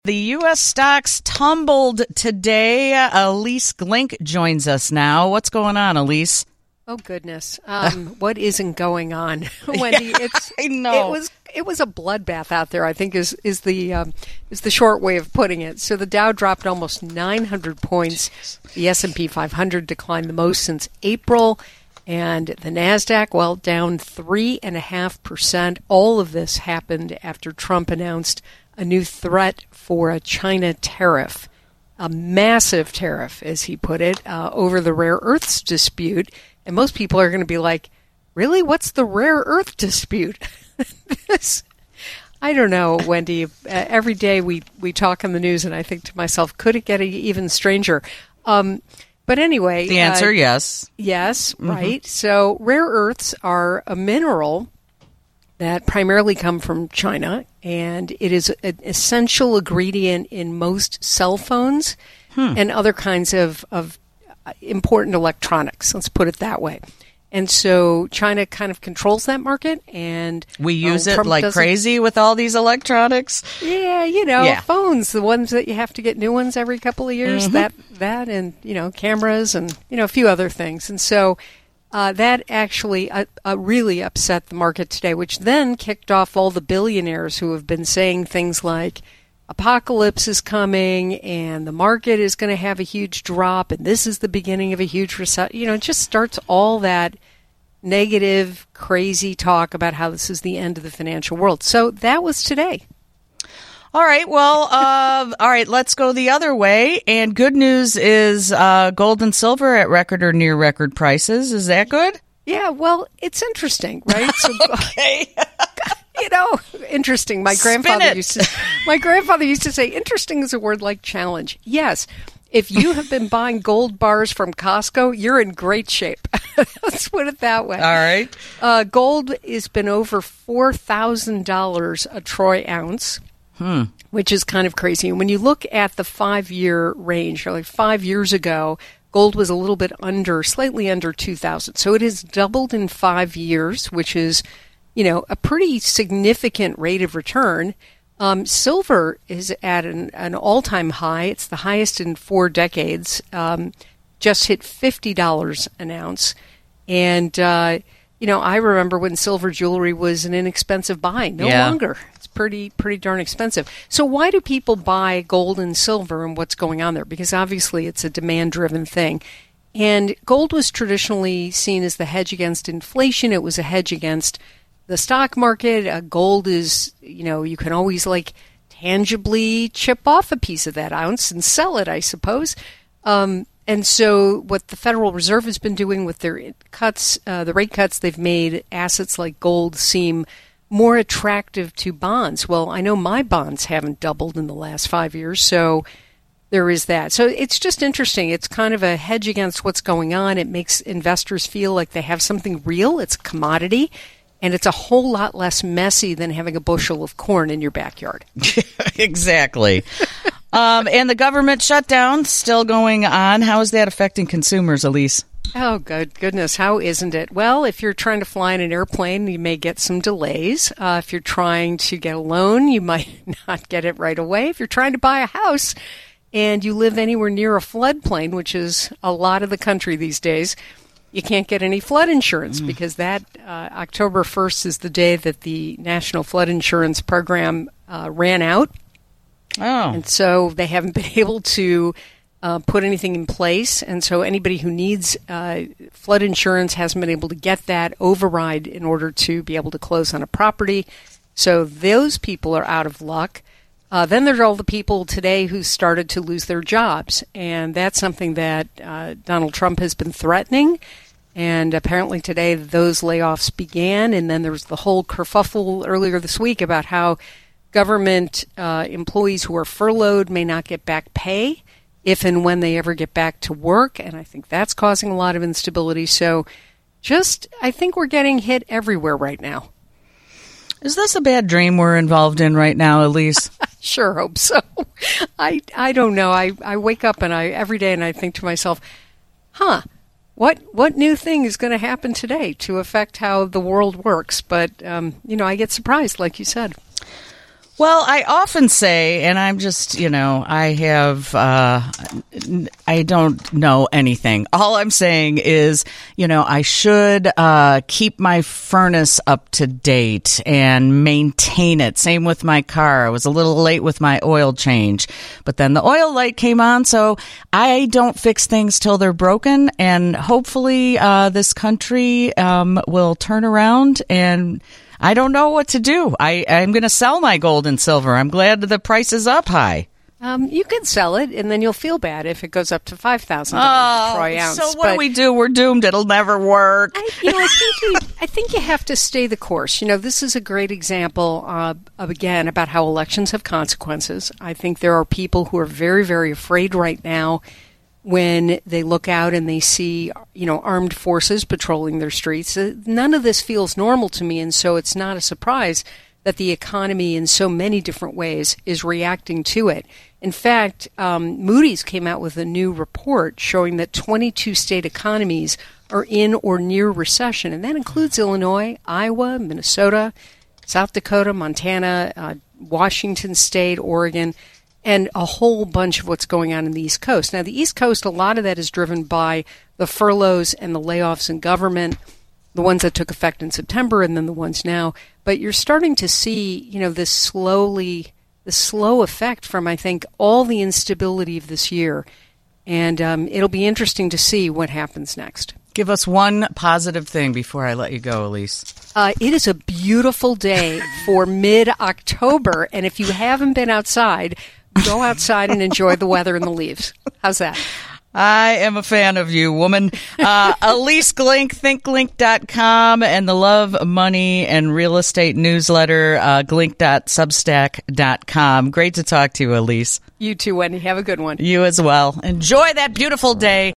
The U.S. stocks tumbled today. Elise Glink joins us now. What's going on, Elise? Oh, goodness. What isn't going on, Wendy? Yeah, I know. It was a bloodbath out there, I think is the short way of putting it. So the Dow dropped almost 900 points. The S&P 500 declined the most since April. And the NASDAQ, well, down 3.5%. All of this happened after Trump announced a new threat for a China tariff, a massive tariff, as he put it, over the rare earths dispute. And most people are going to be like, really? What's the rare earth dispute? I don't know, Wendy. Every day we talk on the news, and I think to myself, could it get even stranger? But anyway. The answer, yes. Yes, right. So rare earths are a mineral that primarily come from China, and it is an essential ingredient in most cell phones and other kinds of important electronics. Let's put it that way. And so China kind of controls that market, and we use it like crazy with all these electronics. Yeah, phones, the ones that you have to get new ones every couple of years, that and, cameras and, a few other things. And so that actually really upset the market today, which then kicked off all the billionaires who have been saying things like, apocalypse is coming and the market is going to have a huge drop and this is the beginning of a huge recession. It just starts all that negative, crazy talk about how this is the end of the financial world. So that was today. All right. Well, all right, let's go the other way. And good news is gold and silver at record or near record prices. Is that good? Yeah, well, it's interesting, right? So, okay. Interesting. My grandfather used to say, interesting is a word like challenge. Yes. If you have been buying gold bars from Costco, you're in great shape. Let's put it that way. All right. Gold has been over $4,000 a troy ounce, which is kind of crazy. And when you look at the 5-year range, like 5 years ago, gold was a little bit slightly under 2,000. So it has doubled in 5 years, which is a pretty significant rate of return. Silver is at an all-time high. It's the highest in 4 decades. Just hit $50 an ounce. And, I remember when silver jewelry was an inexpensive buy. No longer. It's pretty darn expensive. So why do people buy gold and silver, and what's going on there? Because obviously it's a demand-driven thing. And gold was traditionally seen as the hedge against inflation. It was a hedge against the stock market. Gold is, you can always tangibly chip off a piece of that ounce and sell it, I suppose. And so what the Federal Reserve has been doing with their cuts, the rate cuts, they've made assets like gold seem more attractive to bonds. Well, I know my bonds haven't doubled in the last 5 years, so there is that. So it's just interesting. It's kind of a hedge against what's going on. It makes investors feel like they have something real. It's a commodity. And it's a whole lot less messy than having a bushel of corn in your backyard. Exactly. And the government shutdown still going on. How is that affecting consumers, Elise? Oh, goodness. How isn't it? Well, if you're trying to fly in an airplane, you may get some delays. If you're trying to get a loan, you might not get it right away. If you're trying to buy a house and you live anywhere near a floodplain, which is a lot of the country these days, you can't get any flood insurance because that October 1st is the day that the National Flood Insurance Program ran out. Oh. And so they haven't been able to put anything in place. And so anybody who needs flood insurance hasn't been able to get that override in order to be able to close on a property. So those people are out of luck. Then there's all the people today who started to lose their jobs. And that's something that Donald Trump has been threatening. And apparently today those layoffs began. And then there was the whole kerfuffle earlier this week about how government employees who are furloughed may not get back pay if and when they ever get back to work. And I think that's causing a lot of instability. So I think we're getting hit everywhere right now. Is this a bad dream we're involved in right now, Elise? Sure hope so. I don't know. I wake up and every day and I think to myself, what new thing is going to happen today to affect how the world works? But, I get surprised, like you said. Well, I often say, and I'm just, I don't know anything. All I'm saying is, I should keep my furnace up to date and maintain it. Same with my car. I was a little late with my oil change, but then the oil light came on, so I don't fix things till they're broken, and hopefully this country will turn around, and I don't know what to do. I'm going to sell my gold and silver. I'm glad the price is up high. You could sell it, and then you'll feel bad if it goes up to $5,000 a troy ounce. So what do we do? We're doomed. It'll never work. I think you have to stay the course. This is a great example again, about how elections have consequences. I think there are people who are very, very afraid right now when they look out and they see, armed forces patrolling their streets. None of this feels normal to me, and so it's not a surprise that the economy in so many different ways is reacting to it. In fact, Moody's came out with a new report showing that 22 state economies are in or near recession, and that includes Illinois, Iowa, Minnesota, South Dakota, Montana, Washington State, Oregon, and a whole bunch of what's going on in the East Coast. Now, the East Coast, a lot of that is driven by the furloughs and the layoffs in government, the ones that took effect in September and then the ones now. But you're starting to see, this slow effect from, I think, all the instability of this year. And it'll be interesting to see what happens next. Give us one positive thing before I let you go, Elise. It is a beautiful day for mid-October. And if you haven't been outside, go outside and enjoy the weather and the leaves. How's that? I am a fan of you, woman. Elise Glink, thinklink.com, and the Love, Money, and Real Estate newsletter, glink.substack.com. Great to talk to you, Elise. You too, Wendy. Have a good one. You as well. Enjoy that beautiful day.